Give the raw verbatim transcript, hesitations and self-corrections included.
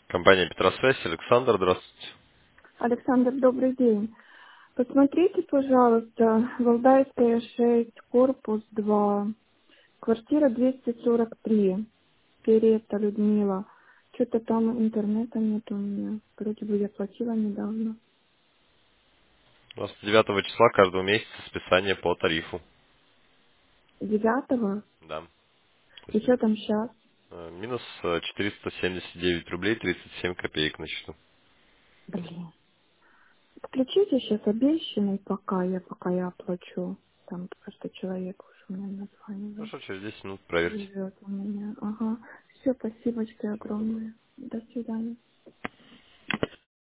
Компания Петросвязь, Александр, здравствуйте. Александр, добрый день. Посмотрите, пожалуйста, Валдайская шесть, корпус два, квартира двести сорок три, Перета Людмила. Что-то там интернета нет у меня. Вроде бы я платила недавно. У нас девятого числа каждого месяца списание по тарифу. Девятого? Да. То И есть, что там сейчас? э, минус э, четыреста семьдесят девять рублей тридцать семь копеек на счету. Блин. Включите сейчас обещанный, пока я, пока я оплачу. Там просто человек уж у меня названивает. Хорошо, через десять минут проверьте. Живет у меня. Ага. Все, спасибо Всего доброго. огромное. До свидания.